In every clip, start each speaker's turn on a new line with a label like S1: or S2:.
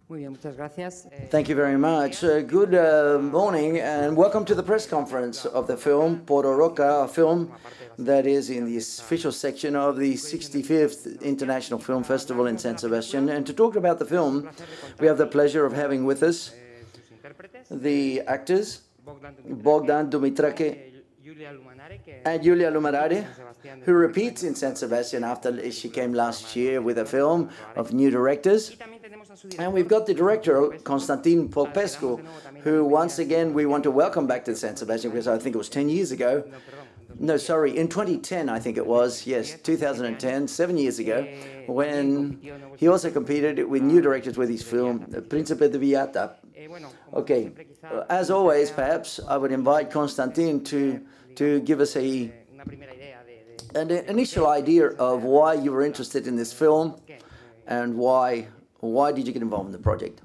S1: Muy bien, muchas gracias.
S2: Thank you very much. Good morning and welcome to the press conference of the film Pororoca, a film that is in the official section of the 65th International Film Festival in San Sebastian. And to talk about the film, we have the pleasure of having with us the actors, Bogdan Dumitrache and Julia Lumanare, who repeats in San Sebastian after she came last year with a film of new directors. And we've got the director, Constantin Popescu, who once again we want to welcome back to San Sebastian because I think it was 10 years ago. No, sorry, in 2010, I think it was, yes, 2010, 7 years ago, when he also competed with new directors with his film, Príncipe de Villata. Okay, as always, perhaps I would invite Constantin to give us an initial idea of why you were interested in this film and why did you get involved in the project?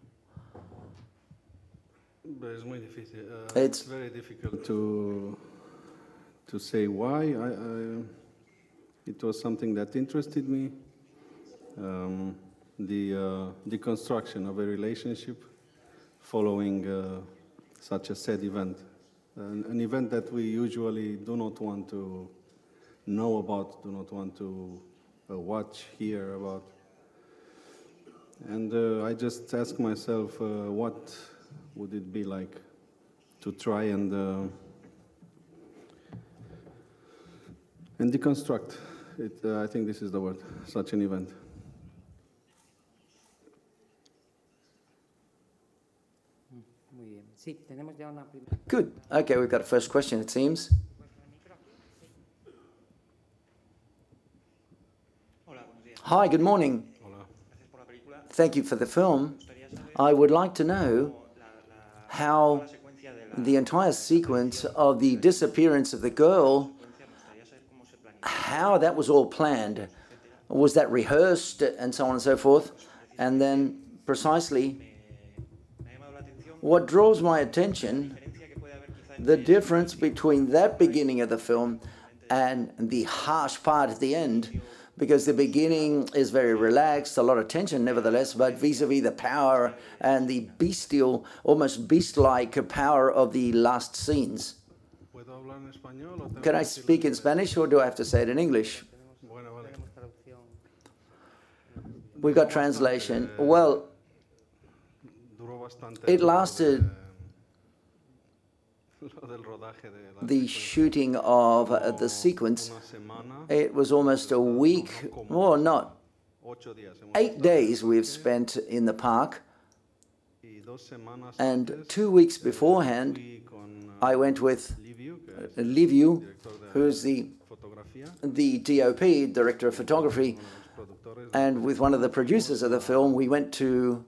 S3: It's very difficult to say why. It was something that interested me. The construction of a relationship following such a sad event. An event that we usually do not want to know about, do not want to watch, hear about. And I just ask myself, what would it be like to try and deconstruct it? I think this is the word, such an event.
S2: Good. Okay, we've got a first question, it seems. Hi, good morning. Thank you for the film. I would like to know how the entire sequence of the disappearance of the girl, how that was all planned. Was that rehearsed and so on and so forth? And then precisely what draws my attention, the difference between that beginning of the film and the harsh part at the end, because the beginning is very relaxed, a lot of tension nevertheless, but vis-a-vis the power and the bestial, almost beast-like power of the last scenes. Can I speak in Spanish or do I have to say it in English? We've got translation. Well, it lasted, the shooting of the sequence, it was almost a week, or not, 8 days we've spent in the park. And 2 weeks beforehand, I went with Liviu, who's the DOP, Director of Photography, and with one of the producers of the film, we went to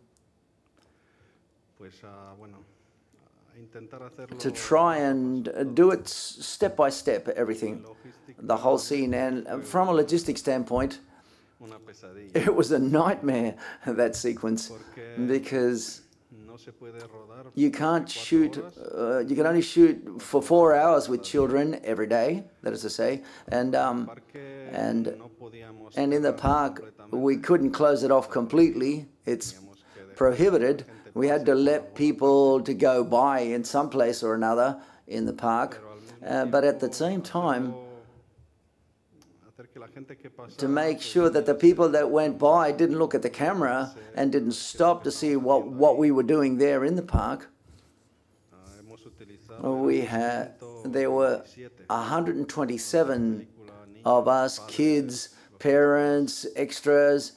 S2: try and do it step by step, everything, the whole scene. And from a logistics standpoint, it was a nightmare, that sequence, because you can't shoot, you can only shoot for 4 hours with children every day, that is to say, and in the park, we couldn't close it off completely. It's prohibited. We had to let people to go by in some place or another in the park, but at the same time, to make sure that the people that went by didn't look at the camera and didn't stop to see what we were doing there in the park. There were 127 of us, kids, parents, extras,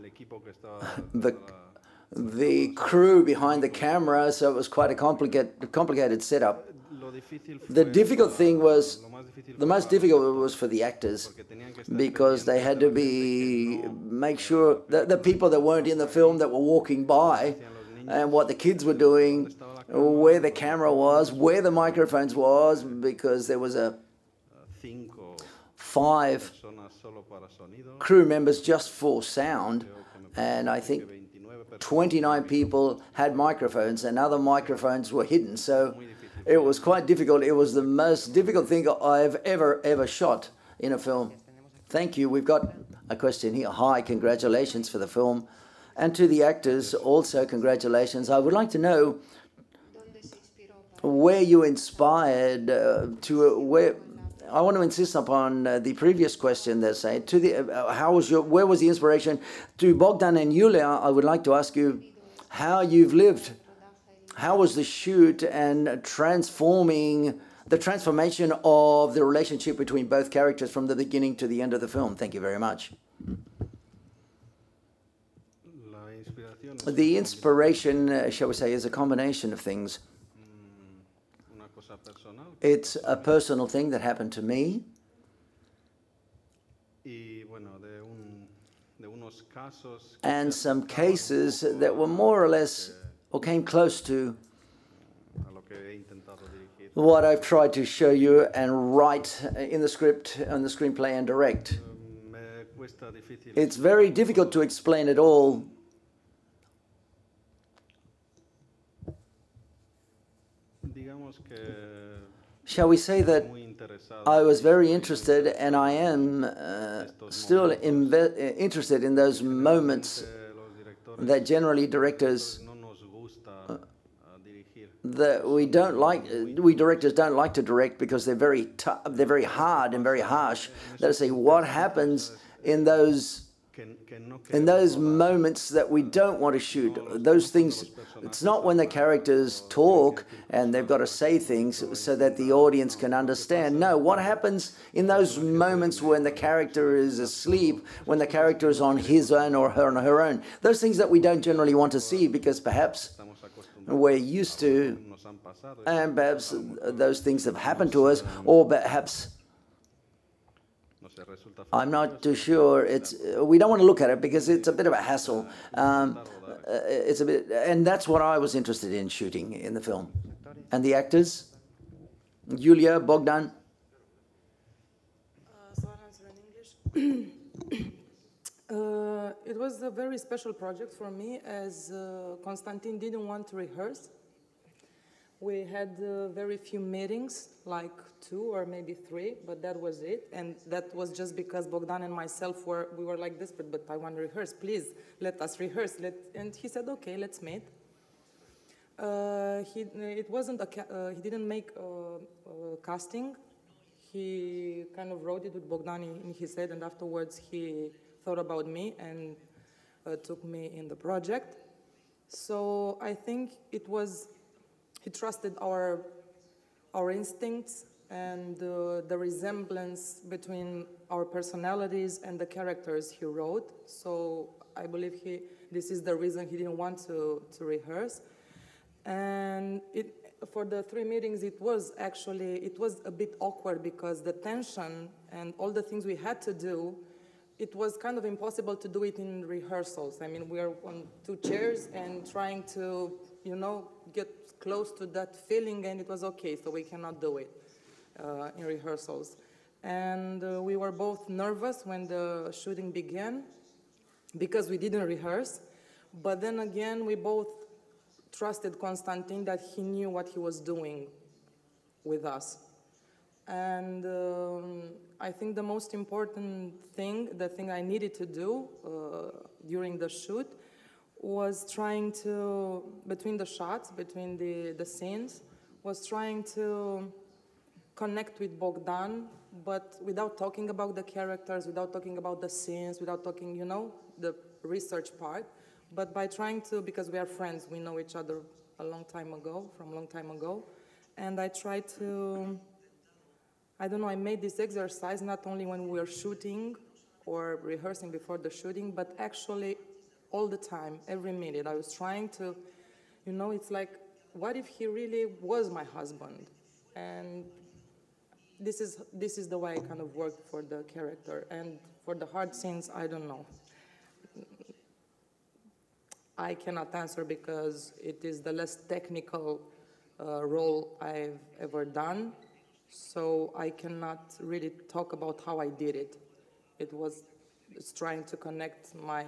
S2: the crew behind the camera, so it was quite a complicated setup. The difficult thing was, the most difficult was for the actors, because they had to make sure that the people that weren't in the film that were walking by and what the kids were doing, where the camera was, where the microphones was, because there was 5 crew members just for sound, and I think 29 people had microphones and other microphones were hidden, so it was quite difficult. It was the most difficult thing I've ever shot in a film. Thank you. We've got a question here. Hi, congratulations for the film. And to the actors, also congratulations. I would like to know where you inspired where. I want to insist upon the previous question they say to the where was the inspiration to Bogdan and Yulia? I would like to ask you how you've lived. How was the shoot and the transformation of the relationship between both characters from the beginning to the end of the film? Thank you very much. The inspiration, shall we say, is a combination of things. It's a personal thing that happened to me. And some cases that were more or less, or came close to what I've tried to show you and write in the script, on the screenplay and direct. It's very difficult to explain it all. Shall we say that I was very interested, and I am still interested in those moments that generally directors that we directors don't like to direct because they're very hard and very harsh. Let's say what happens in those moments that we don't want to shoot. Those things, it's not when the characters talk and they've got to say things so that the audience can understand. No, what happens in those moments when the character is asleep, when the character is on his own or on her own. Those things that we don't generally want to see because perhaps we're used to, and perhaps those things have happened to us, or perhaps I'm not too sure. We don't want to look at it because it's a bit of a hassle. It's a bit, and that's what I was interested in shooting in the film. And the actors, Yulia, Bogdan.
S1: So I'll answer in English. It was a very special project for me, as Constantin didn't want to rehearse. We had very few meetings, like 2 or maybe 3, but that was it. And that was just because Bogdan and myself we were like desperate, but I want to rehearse, please, let us rehearse. And he said, okay, let's meet. He didn't make a casting. He kind of wrote it with Bogdan in his head, and afterwards he thought about me and took me in the project. So I think he trusted our instincts and the resemblance between our personalities and the characters he wrote. So I believe this is the reason he didn't want to rehearse. And for the 3 meetings, it was a bit awkward because the tension and all the things we had to do, it was kind of impossible to do it in rehearsals. I mean, we are on 2 chairs and trying to, get close to that feeling, and it was okay, so we cannot do it in rehearsals. And we were both nervous when the shooting began because we didn't rehearse. But then again, we both trusted Constantin that he knew what he was doing with us. And I think the most important thing, the thing I needed to do during the shoot, was trying to, between the shots, between the scenes, was trying to connect with Bogdan, but without talking about the characters, without talking about the scenes, without talking, the research part, but by trying to, because we are friends, we know each other from a long time ago, and I tried to, I made this exercise not only when we were shooting or rehearsing before the shooting, but actually all the time, every minute. I was trying to, it's like, what if he really was my husband? And this is the way I kind of worked for the character. And for the hard scenes, I don't know. I cannot answer because it is the less technical role I've ever done. So I cannot really talk about how I did it. It's trying to connect my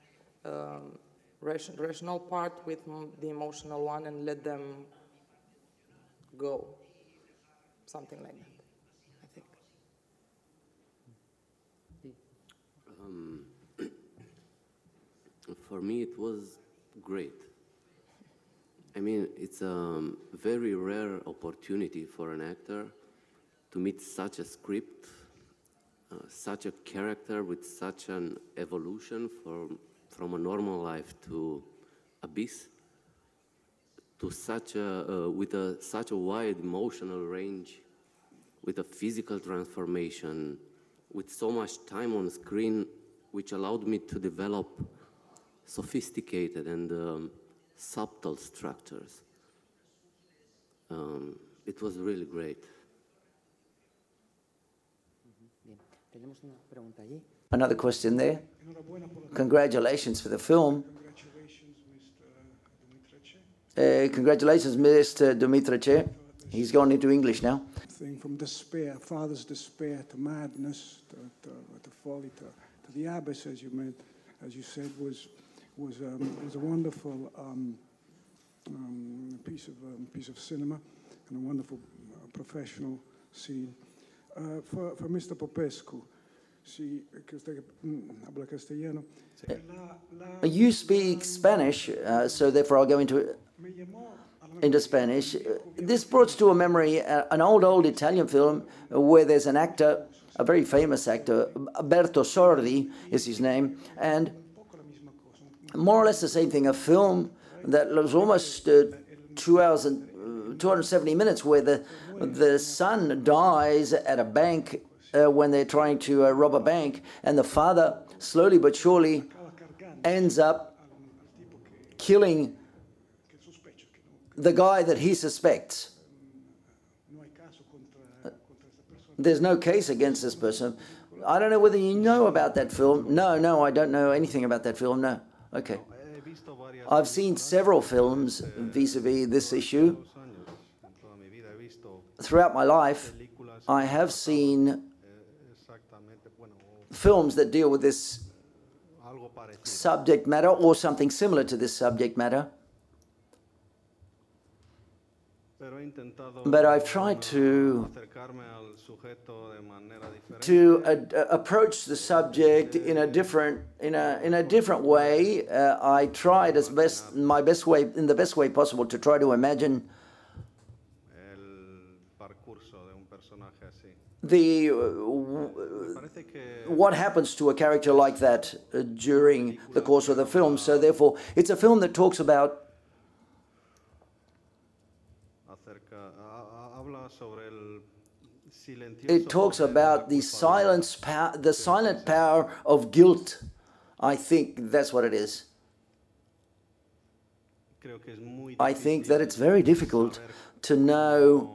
S1: rational part with the emotional one and let them go. Something like that, I think.
S4: For me, it was great. I mean, it's a very rare opportunity for an actor to meet such a script, such a character with such an evolution from a normal life to Abyss, to such a, such a wide emotional range, with a physical transformation, with so much time on screen, which allowed me to develop sophisticated and subtle structures. It was really great.
S2: Another question there. Congratulations for the film. Congratulations, Mr. Dumitrache. He's gone into English now.
S5: From despair, father's despair to madness, to folly, to the abyss, as you said, was a wonderful piece of cinema and a wonderful professional scene. For Mr. Popescu, habla castellano.
S2: You speak Spanish, so therefore I'll go into Spanish. This brought to a memory an old Italian film where there's an actor, a very famous actor, Berto Sordi is his name, and more or less the same thing, a film that was almost 2 hours and 270 minutes where the son dies at a bank when they're trying to rob a bank, and the father slowly but surely ends up killing the guy that he suspects. There's no case against this person. I don't know whether you know about that film. No, I don't know anything about that film, no. Okay. I've seen several films vis-a-vis this issue. Throughout my life, I have seen films that deal with this subject matter or something similar to this subject matter. But I've tried to approach the subject in a different way. I tried in the best way possible to try to imagine what happens to a character like that during the course of the film. So therefore, it's a film that talks about the silent power of guilt. I think that's what it is. I think that it's very difficult to know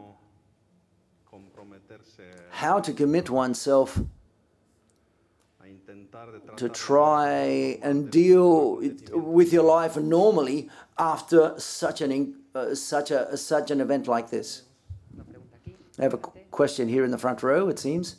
S2: how to commit oneself to try and deal with your life normally after such an event like this. I have a question here in the front row, it seems.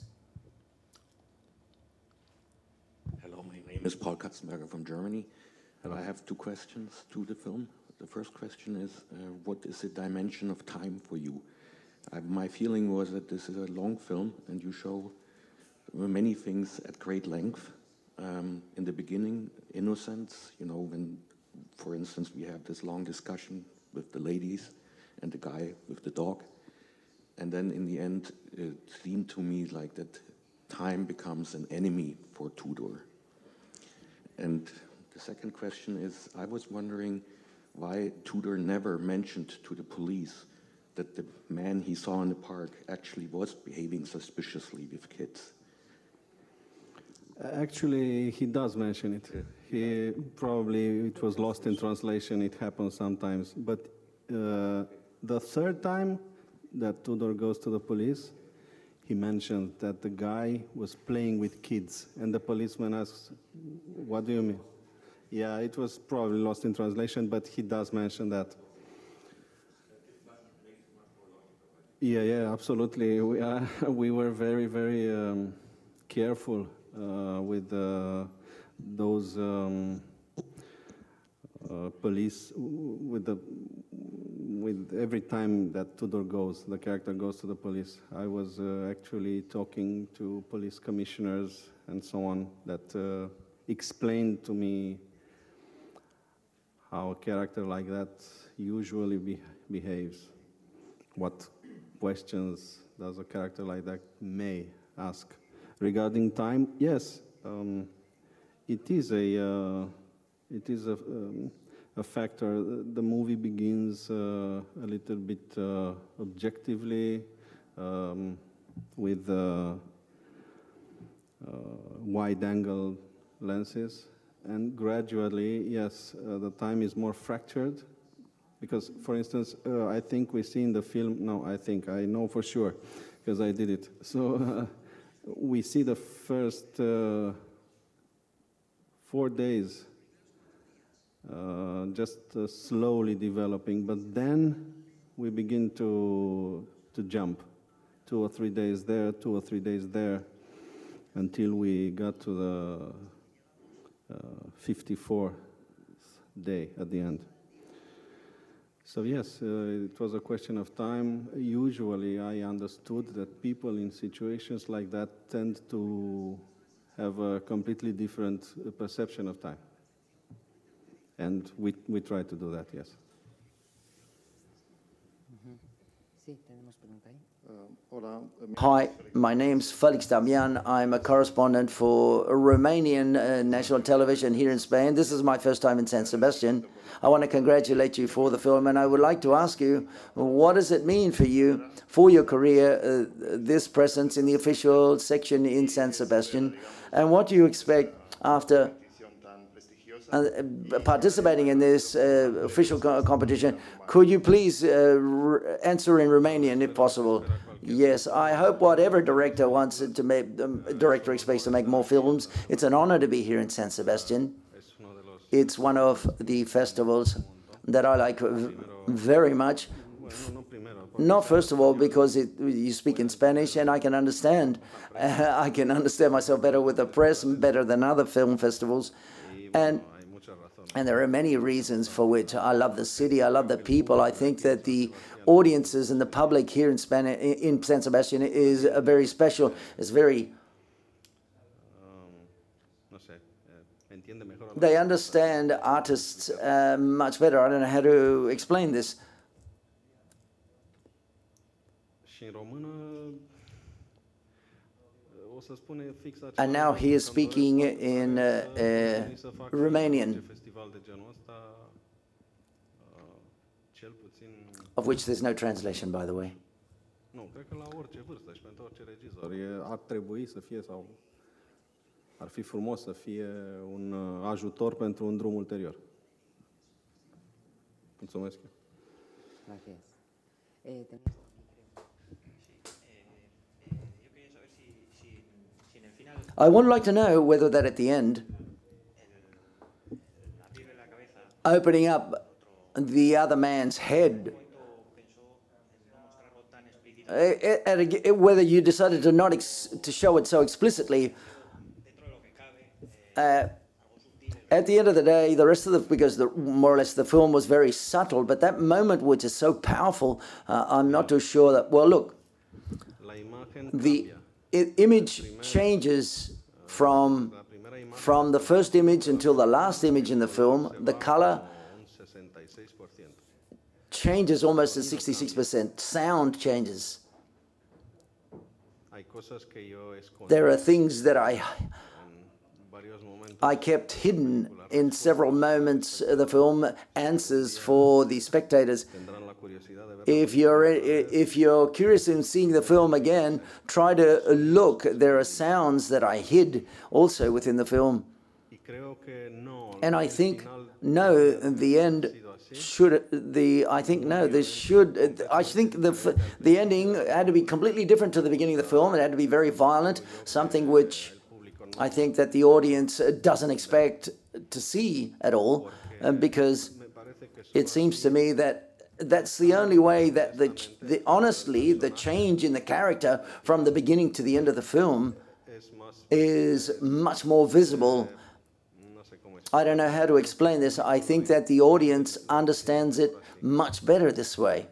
S6: Hello, my name is Paul Katzenberger from Germany, and I have two questions to the film. The first question is, what is the dimension of time for you? My feeling was that this is a long film, and you show many things at great length. In the beginning, innocence, when, for instance, we have this long discussion with the ladies and the guy with the dog. And then in the end, it seemed to me like that time becomes an enemy for Tudor. And the second question is, I was wondering why Tudor never mentioned to the police that the man he saw in the park actually was behaving suspiciously with kids.
S3: Actually, he does mention it. He probably, it was lost in translation, it happens sometimes. But the third time that Tudor goes to the police, he mentioned that the guy was playing with kids, and the policeman asks, "What do you mean?" Yeah, it was probably lost in translation, but he does mention that. Yeah, absolutely. We were very, very careful with those police, with every time that Tudor goes, the character goes to the police. I was actually talking to police commissioners and so on that explained to me how a character like that usually behaves. What questions does a character like that may ask? Regarding time, yes, it is a factor. The movie begins a little bit objectively with wide-angle lenses, and gradually, yes, the time is more fractured. Because, for instance, I think we see in the film, no, I know for sure, because I did it. So we see the first 4 days just slowly developing, but then we begin to jump 2 or 3 days there, 2 or 3 days there, until we got to the 54th day at the end. So yes, it was a question of time. Usually I understood that people in situations like that tend to have a completely different perception of time. And we try to do that, yes.
S7: Sí, tenemos pregunta ahí.
S2: Hi, my name's Felix Damian. I'm a correspondent for Romanian national television here in Spain. This is my first time in San Sebastian. I want to congratulate you for the film, and I would like to ask you, what does it mean for you, for your career, this presence in the official section in San Sebastian, and what do you expect after participating in this official competition? Could you please answer in Romanian, if possible? Yes, I hope whatever director wants to make, director expects to make more films. It's an honor to be here in San Sebastian. It's one of the festivals that I like very much. Not first of all because you speak in Spanish and I can understand. I can understand myself better with the press, better than other film festivals. And there are many reasons for which I love the city, I love the people. I think that the audiences and the public here in San Sebastian is very special. It's very... They understand artists much better. I don't know how to explain this. And now he is speaking in Romanian, of which there's no translation, by the way.
S3: Nu, cred că la orice vârstă și pentru orice regizor ar trebui să fie sau ar fi frumos să fie un ajutor pentru un drum ulterior. Mulțumesc.
S7: Gracias.
S2: I would like to know whether that at the end, opening up the other man's head, whether you decided to not to show it so explicitly. At the end of the day, the rest of the, because more or less the film was very subtle, but that moment which is so powerful, I'm not too sure that, well, look, the image changes from the first image until the last image in the film. The color changes almost at 66%. Sound changes. There are things that I kept hidden in several moments of the film, answers for the spectators. If you're curious in seeing the film again, try to look. There are sounds that I hid also within the film. And I think, no, in the end, I think the ending had to be completely different to the beginning of the film. It had to be very violent, something which I think that the audience doesn't expect to see at all, because it seems to me that that's the only way that honestly, the change in the character from the beginning to the end of the film is much more visible. I don't know how to explain this. I think that the audience understands it much better this way.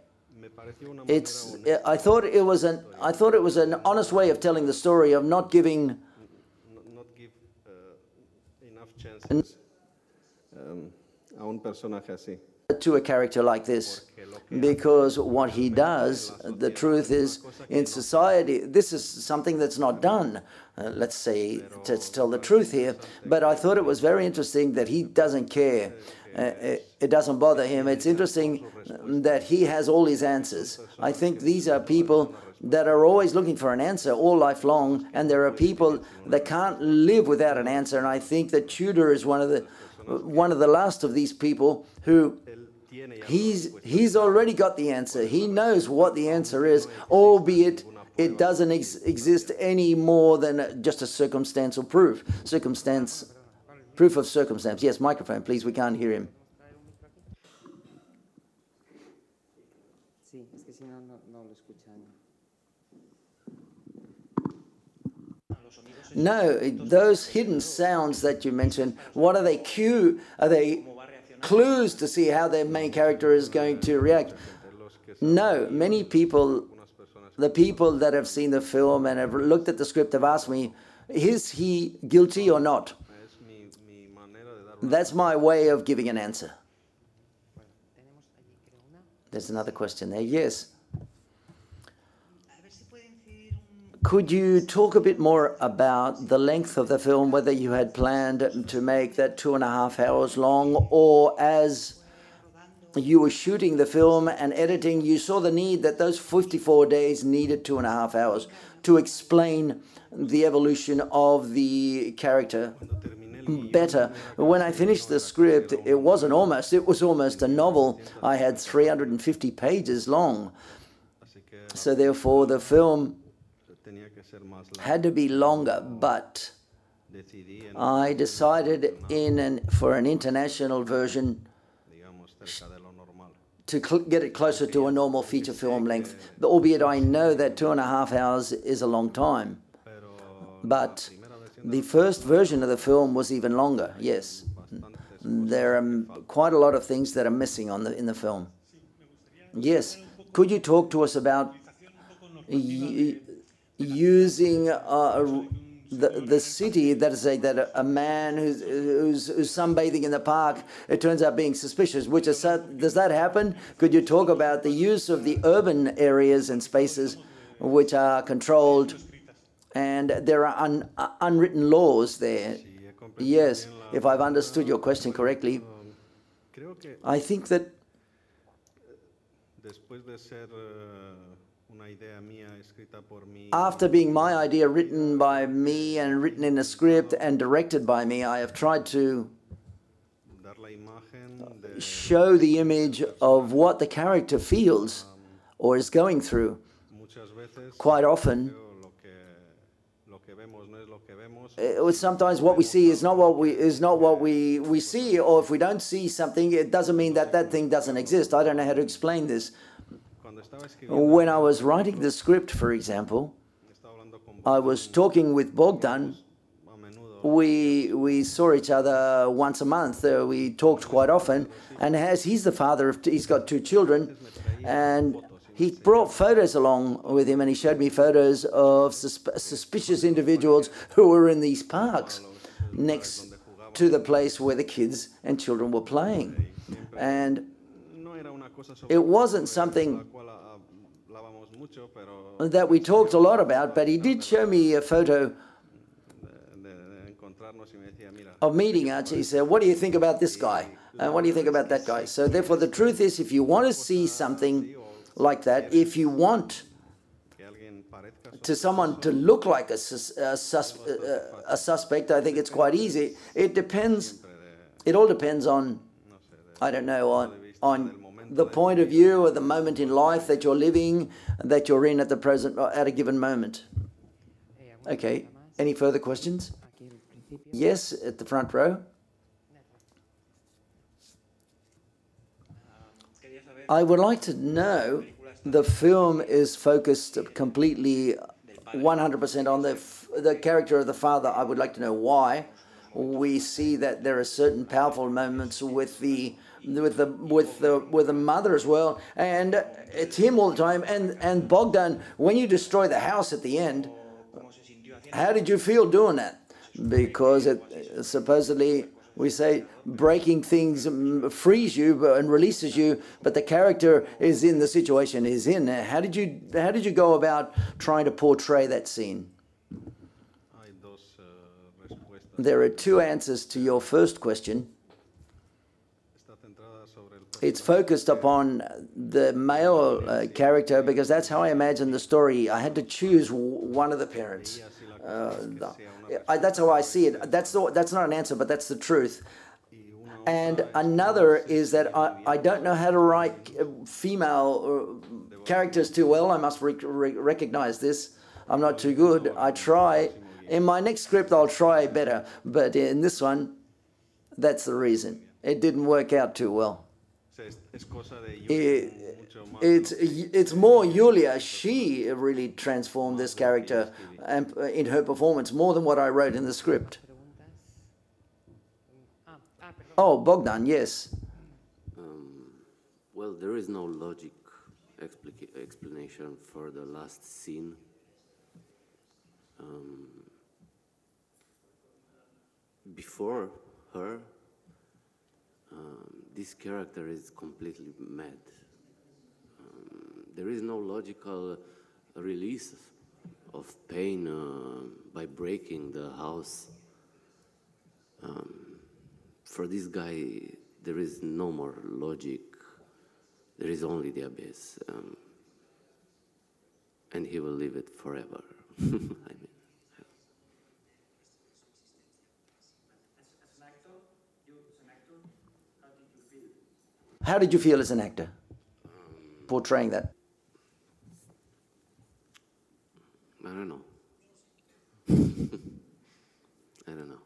S2: I thought it was an honest way of telling the story, of not giving enough
S3: a un personaje así.
S2: to a character like this, because what he does, the truth is, in society, this is something that's not done. Let's say, let's tell the truth here. But I thought it was very interesting that he doesn't care. It doesn't bother him. It's interesting that he has all his answers. I think these are people that are always looking for an answer all life long, and there are people that can't live without an answer. And I think that Tudor is one of the last of these people who he's already got the answer. He knows what the answer is, albeit it doesn't exist any more than just a circumstantial proof. Proof of circumstance. Yes, microphone, please. We can't hear him.
S7: Sí, es que si no, no lo escuchan.
S2: No, those hidden sounds that you mentioned, what are they? Are they clues to see how their main character is going to react? No, many people, the people that have seen the film and have looked at the script have asked me, is he guilty or not? That's my way of giving an answer. There's another question there. Yes. Could you talk a bit more about the length of the film, whether you had planned to make that 2.5 hours long, or as you were shooting the film and editing, you saw the need that those 54 days needed 2.5 hours to explain the evolution of the character better. When I finished the script, it was almost a novel. I had 350 pages long. So therefore, the film had to be longer, but I decided for an international version to get it closer to a normal feature film length, albeit I know that 2.5 hours is a long time. But the first version of the film was even longer, yes. There are quite a lot of things that are missing in the film. Yes. Could you talk to us about using the city, that a man who's sunbathing in the park, it turns out being suspicious, does that happen? Could you talk about the use of the urban areas and spaces which are controlled, and there are unwritten laws there? Yes, if I've understood your question correctly, I think that after being my idea written by me and written in a script and directed by me, I have tried to show the image of what the character feels or is going through. Quite often, sometimes what we see is not what we see, or if we don't see something, it doesn't mean that that thing doesn't exist. I don't know how to explain this. When I was writing the script, for example, I was talking with Bogdan. We saw each other once a month. We talked quite often, and as he's the father he's got 2 children, and he brought photos along with him, and he showed me photos of suspicious individuals who were in these parks next to the place where the kids and children were playing. And it wasn't something that we talked a lot about, but he did show me a photo of meeting us. He said, what do you think about this guy? And what do you think about that guy? So therefore, the truth is, if you want to see something like that, if you want someone to look like a suspect, I think it's quite easy. It all depends on, I don't know, on the point of view or the moment in life that you're living, that you're in at the present, at a given moment. Okay, any further questions? Yes, at the front row. I would like to know, the film is focused completely 100% on the character of the father. I would like to know why. We see that there are certain powerful moments with the mother as well, and it's him all the time. And Bogdan, when you destroy the house at the end, how did you feel doing that? Because supposedly We say breaking things frees you and releases you, but the character is in the situation he's in. How did you go about trying to portray that scene?
S3: Hay dos respuestas.
S2: There are two answers to your first question.
S3: Está centrada sobre el
S2: It's focused upon the male character because that's how I imagine the story. I had to choose one of the parents. That's how I see it. That's not an answer, but that's the truth. And another is that I don't know how to write female characters too well. I must recognize this. I'm not too good. I try. In my next script, I'll try better. But in this one, that's the reason. It didn't work out too well. It's more Julia. She really transformed this character in her performance more than what I wrote in the script. Oh, Bogdan, yes.
S4: Well, there is no logic explanation for the last scene. Before her, this character is completely mad. There is no logical release of pain by breaking the house. For this guy, there is no more logic. There is only the abyss. And he will live it forever. I mean,
S2: How did you feel as an actor portraying that?
S4: I don't know. I don't know.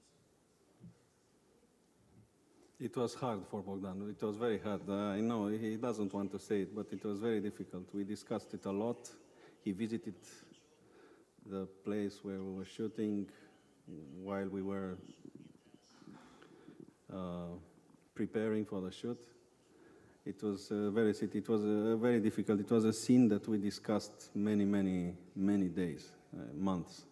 S3: It was hard for Bogdan. It was very hard. I know he doesn't want to say it, but it was very difficult. We discussed it a lot. He visited the place where we were shooting while we were preparing for the shoot. It was very difficult. It was a scene that we discussed many days, months.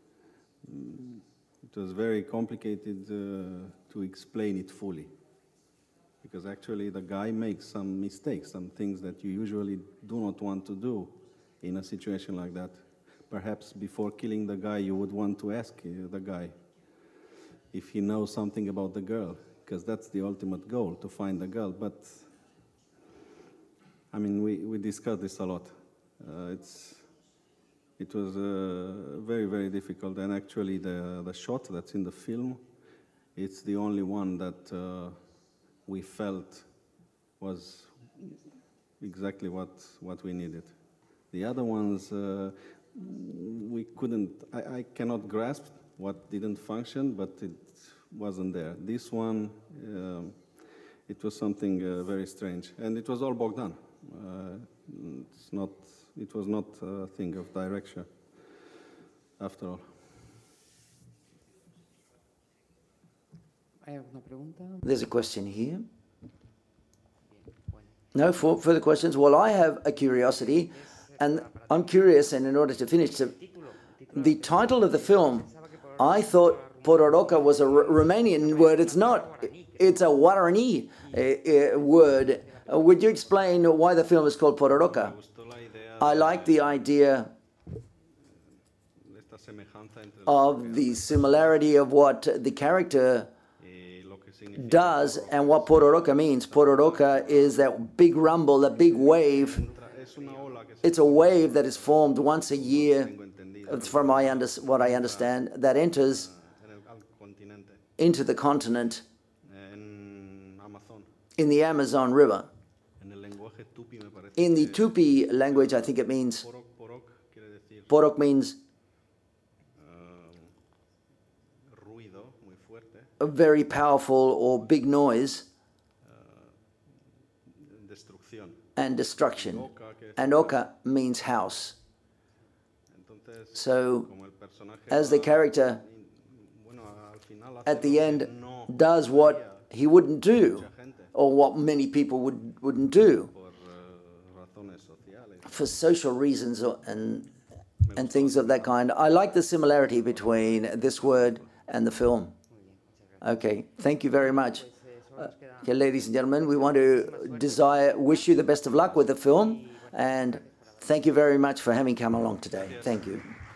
S3: It was very complicated to explain it fully, because actually the guy makes some mistakes, some things that you usually do not want to do in a situation like that. Perhaps before killing the guy, you would want to ask the guy if he knows something about the girl, because that's the ultimate goal, to find the girl. But I mean, we discussed this a lot. It was very difficult, and actually the shot that's in the film, it's the only one that we felt was exactly what we needed. The other ones, we couldn't, I cannot grasp what didn't function, but it wasn't there. This one, it was something very strange, and it was all Bogdan. It was not a thing of direction, after all.
S7: ¿Hay alguna pregunta?
S2: There's a question here. No further questions? Well, I have a curiosity, and I'm curious, and in order to finish, the title of the film, I thought Pororoca was a Romanian word. It's not. It's a Guarani word. Would you explain why the film is called Pororoca? I like the idea of the similarity of what the character does and what Pororoca means. Pororoca is that big rumble, that big wave. It's a wave that is formed once a year, from what I understand, that enters into the continent in the Amazon River. In the Tupi language, I think it means, porok means a very powerful or big noise, and destruction. And oca means house. So, as the character at the end does what he wouldn't do, or what many people wouldn't do, for social reasons and things of that kind. I like the similarity between this word and the film. Okay, thank you very much. Okay, ladies and gentlemen, we want to wish you the best of luck with the film, and thank you very much for having come along today. Thank you.